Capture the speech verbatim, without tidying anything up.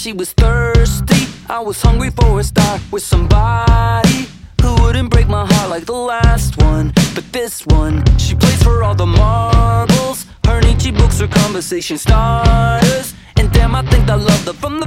she was thirsty. I was hungry for a star with somebody who wouldn't break my heart like the last one. But this one, she plays for all the marbles. Her Nietzsche books are conversation starters. And damn, I think I love her from the